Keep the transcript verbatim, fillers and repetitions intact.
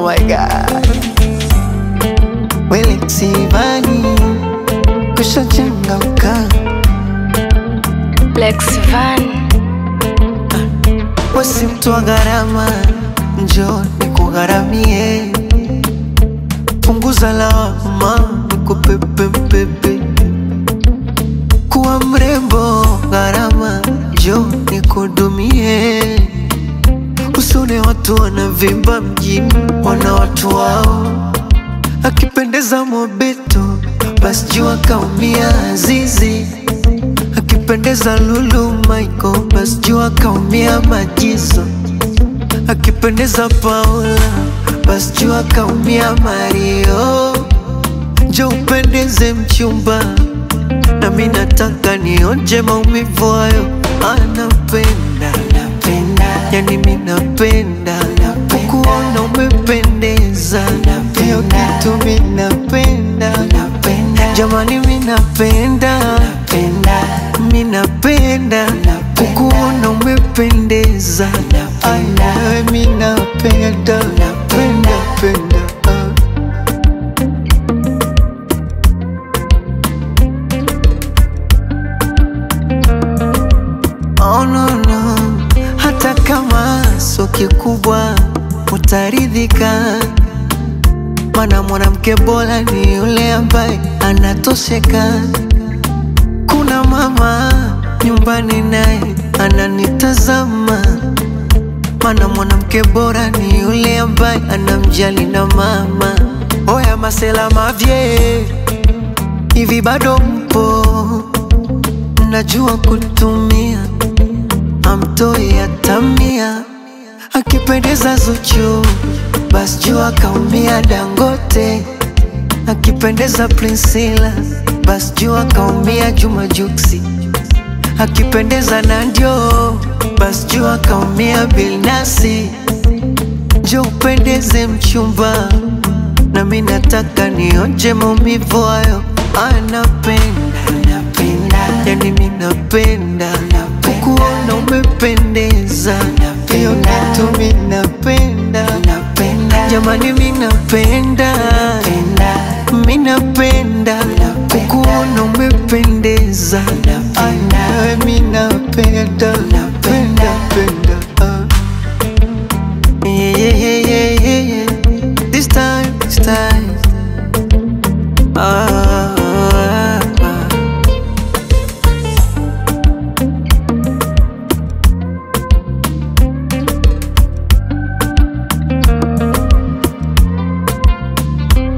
Oh my God. Wele Sivani kusha changamka. Lex Van. Wasi mtu wa gharama, njoo nikugharamie. Punguza lawama, nikupepe pepe. Kuwa mrembo gharama, njoo nikudumie. Usione watu wanavimba mjini, wana watu wao. Akipendeza Mobeto, basi jua kaumia Azizi. Akipendeza Lulu Michael, basi jua kaumia Majizo. Akipendeza Paula, basi jua kaumia Mario. Njoo upendeze mchumba, na mimi nataka nionje maumivu hayo. Anapenda, yani mimi napenda kukuona umependeza. Hiyo kitu mimi napenda, jamani mimi napenda, mimi napenda kukuona umependeza. Ay, mimi napenda, penda, penda. Oh no no, hata kama sio kikubwa utaridhika, mana mwanamke bora ni yule ambaye anatosheka. Kuna mama nyumbani naye ananitazama, mana mwanamke bora ni yule ambaye anamjali na mama. Oya masela mavye, hivi bado mpo? Najua kutumia amtoi atamia. Akipendeza Zuchu, basi jua kaumia Dangote. Akipendeza Priscilla, basi jua kaumia Juma Juksi. Akipendeza Nandio, basi jua kaumia Bilnasi. Njoo upendeze mchumba, na mimi nataka nionje maumivu hayo. Anapenda, yani mimi napenda kukuona umependeza. Hiyo kitu mimi napenda, jamani mimi napenda, mimi napenda kukuona umependeza. Ay, mimi napenda.